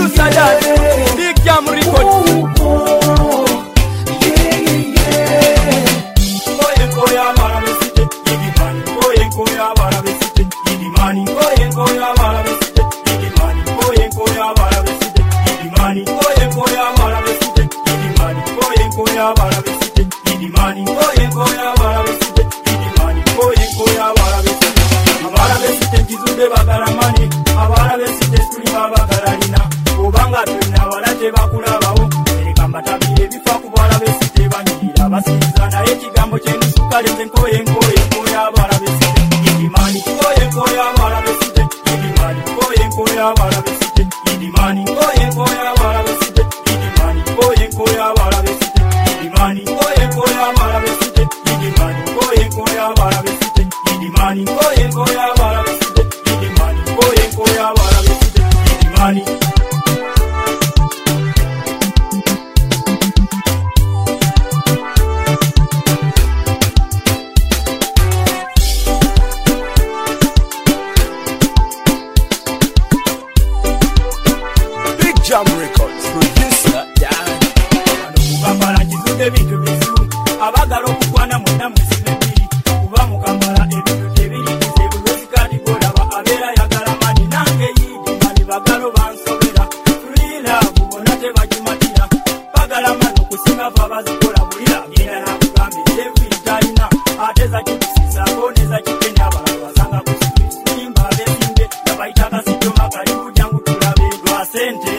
producer Daddy, Big Jam Records. Jam Records, producer Daddy. Mukambala kizude bintu bizu abagala okukwana munda musibiri kuba mukambala ebintu ebiri kizebu lwezikati golaba abera yagala mani nange yidi mani bagalo bansobera tulira kubona tebagimatira bagala mani okusinga babazikola bulira ngenda nakugambe evitalina ateza kibisisa boneza kikenya abalala basanga kusimba besimbe nabayitaka sijoma kalibu jangu tulabe lwa sente.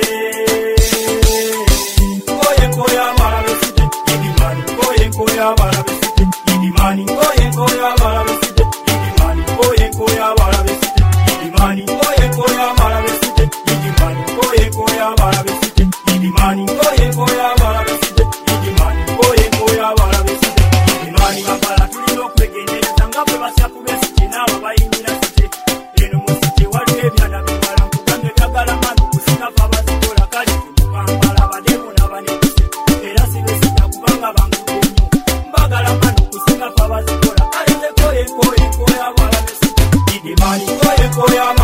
Koya